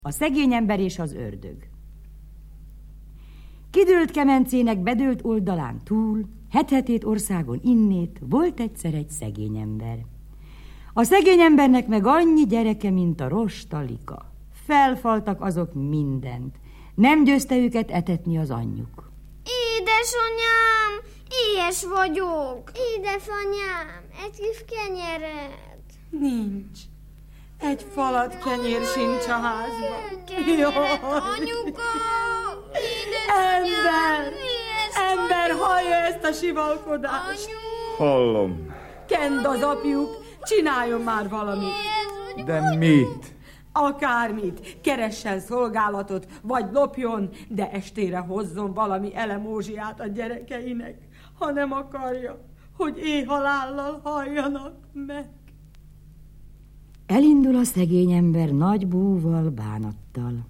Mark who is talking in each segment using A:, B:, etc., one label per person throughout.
A: A szegény ember és az ördög. Kidőlt kemencének bedőlt oldalán túl, het-hetét országon innét, volt egyszer egy szegény ember. A szegény embernek meg annyi gyereke, mint a rostalika. Felfaltak azok mindent. Nem győzte őket etetni az anyjuk.
B: Édesanyám, éhes vagyok. Édesanyám, egy kis kenyeret.
C: Nincs. Egy falat kenyér sincs a házban.
B: Anyuka! Édesanyám!
C: Ember, hallja ezt a sivalkodást?
D: Hallom.
C: Kend az apjuk, csináljon már valamit.
D: De mit?
C: Akármit, keressen szolgálatot, vagy lopjon, de estére hozzon valami elemózsiát a gyerekeinek, ha nem akarja, hogy éhhalállal halljanak meg.
A: Elindul a szegény ember nagy búval, bánattal.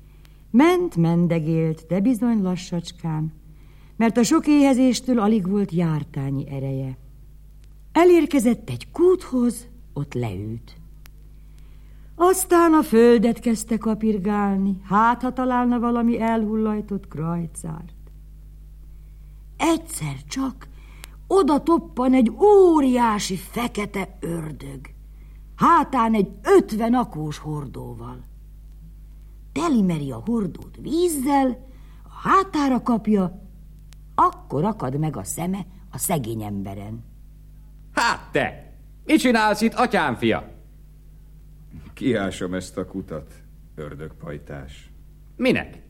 A: Mendegélt, de bizony lassacskán, mert a sok éhezéstől alig volt jártányi ereje. Elérkezett egy kúthoz, ott leült. Aztán a földet kezdte kapirgálni, hát ha találna valami elhullajtott krajcárt. Egyszer csak oda toppan egy óriási fekete ördög, hátán egy 50 akós hordóval. Telimeri a hordót vízzel, a hátára kapja, akkor akad meg a szeme a szegény emberen.
E: Hát te! Mit csinálsz itt, atyám fia?
D: Kiásom ezt a kutat, ördögpajtás.
E: Minek?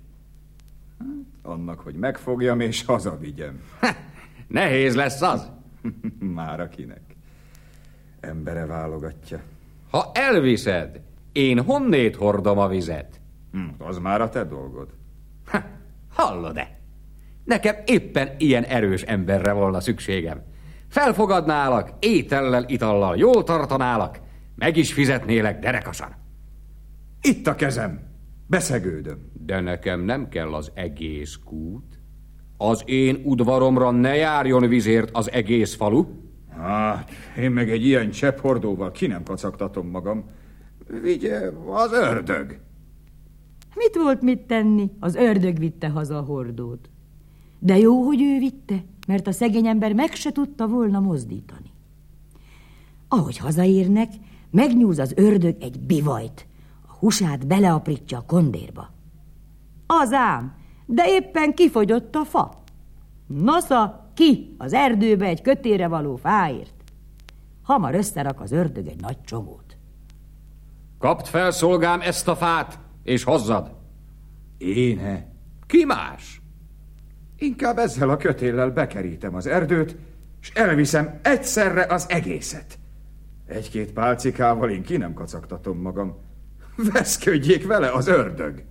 D: Annak, hogy megfogjam és hazavigyem.
E: Nehéz lesz az.
D: Már akinek. Embere válogatja.
E: Ha elviszed, én honnét hordom a vizet?
D: Az már a te dolgod.
E: Hallod-e? Nekem éppen ilyen erős emberre volna szükségem. Felfogadnálak, étellel, itallal, jól tartanálak, meg is fizetnélek derekasan.
D: Itt a kezem, beszegődöm.
E: De nekem nem kell az egész kút. Az én udvaromra ne járjon vizért az egész falu.
D: Hát, én meg egy ilyen csepphordóval ki nem kacagtatom magam. Vigye az ördög.
A: Mit volt mit tenni? Az ördög vitte haza a hordót. De jó, hogy ő vitte, mert a szegény ember meg se tudta volna mozdítani. Ahogy hazaérnek, megnyúz az ördög egy bivajt, a húsát beleaprítja a kondérba. Az ám, de éppen kifogyott a fa. Nosza, ki az erdőbe egy kötére való fáért. Hamar összerak az ördög egy nagy csomót.
E: Kapd fel, szolgám, ezt a fát, és hozzad.
D: Én-e?
E: Ki más?
D: Inkább ezzel a kötéllel bekerítem az erdőt, és elviszem egyszerre az egészet. Egy-két pálcikával én ki nem kacagtatom magam. Veszködjék vele az ördög.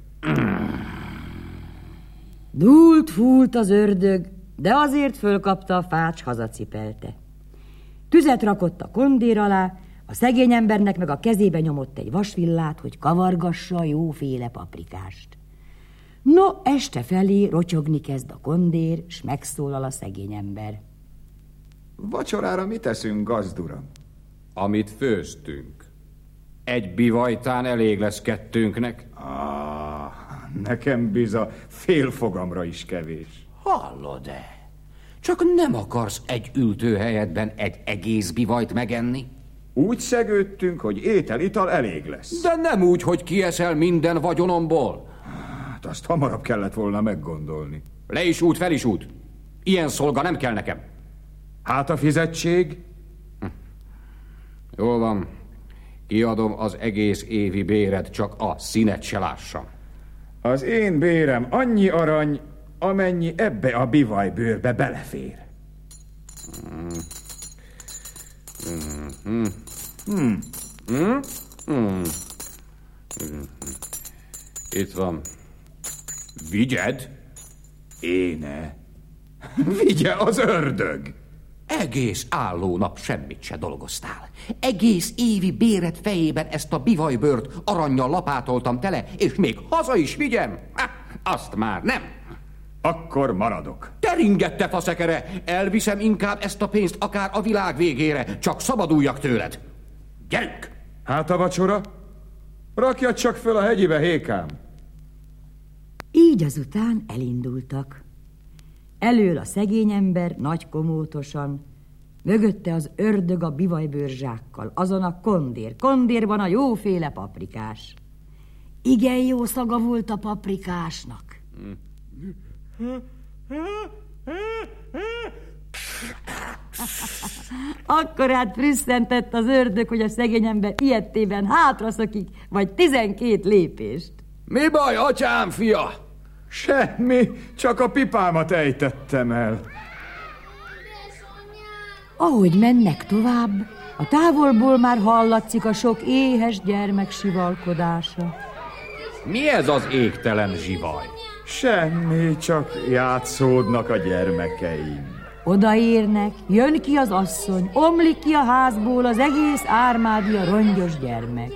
A: Dúlt-fúlt az ördög, de azért fölkapta a fát, s hazacipelte. Tüzet rakott a kondér alá, a szegény embernek meg a kezébe nyomott egy vasvillát, hogy kavargassa a jóféle paprikást. No, este felé rotyogni kezd a kondér, s megszólal a szegény ember.
D: Vacsorára mit teszünk, gazduram?
E: Amit főztünk. Egy bivajtán elég lesz kettőnknek.
D: Nekem biza fél fogamra is kevés.
E: Hallod-e? Csak nem akarsz egy ültőhelyedben egy egész bivajt megenni?
D: Úgy szegődtünk, hogy étel-ital elég lesz.
E: De nem úgy, hogy kieszel minden vagyonomból.
D: Hát azt hamarabb kellett volna meggondolni.
E: Le is út, fel is út. Ilyen szolga nem kell nekem.
D: Hát a fizetség?
E: Jól van. Kiadom az egész évi béred, csak a színet se lássam.
D: Az én bérem annyi arany, amennyi ebbe a bivajbőrbe belefér.
E: Itt van. Vigyed?
D: Éne? Vigye az ördög!
E: Egész álló nap semmit se dolgoztál. Egész évi béret fejében ezt a bivajbőrt arannyal lapátoltam tele, és még haza is vigyem? Azt már nem.
D: Akkor maradok.
E: Teringette faszekere, elviszem inkább ezt a pénzt akár a világ végére, csak szabaduljak tőled. Gyerünk!
D: Hát a vacsora? Rakjad csak föl a hegyibe, Hékám.
A: Így azután elindultak. Elől a szegény ember nagy komótosan, mögötte az ördög a bivajbőrzsákkal, azon a kondér. Kondérban a jóféle paprikás. Igen jó szaga volt a paprikásnak. Akkorát früsszentett az ördög, hogy a szegény ember ilyettében hátraszakik, vagy 12 lépést.
E: Mi baj, atyám fia?
D: Semmi, csak a pipámat ejtettem el.
A: Ahogy mennek tovább, a távolból már hallatszik a sok éhes gyermek sivalkodása.
E: Mi ez az égtelen zsivaj?
D: Semmi, csak játszódnak a gyermekeim.
A: Odaérnek, jön ki az asszony, omlik ki a házból az egész ármádia rongyos gyermek.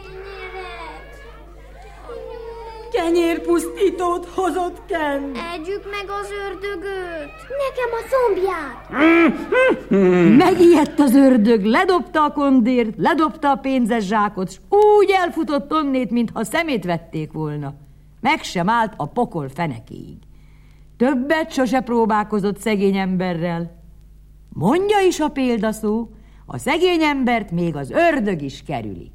C: Kenyérpusztítót hozott Ken.
B: Együk meg az ördögöt. Nekem a combját.
A: Megijedt az ördög, ledobta a kondért, ledobta a pénzes zsákot, s úgy elfutott onnét, mintha szemét vették volna. Meg sem állt a pokol fenekéig. Többet sose próbálkozott szegény emberrel. Mondja is a példaszó, a szegény embert még az ördög is kerüli.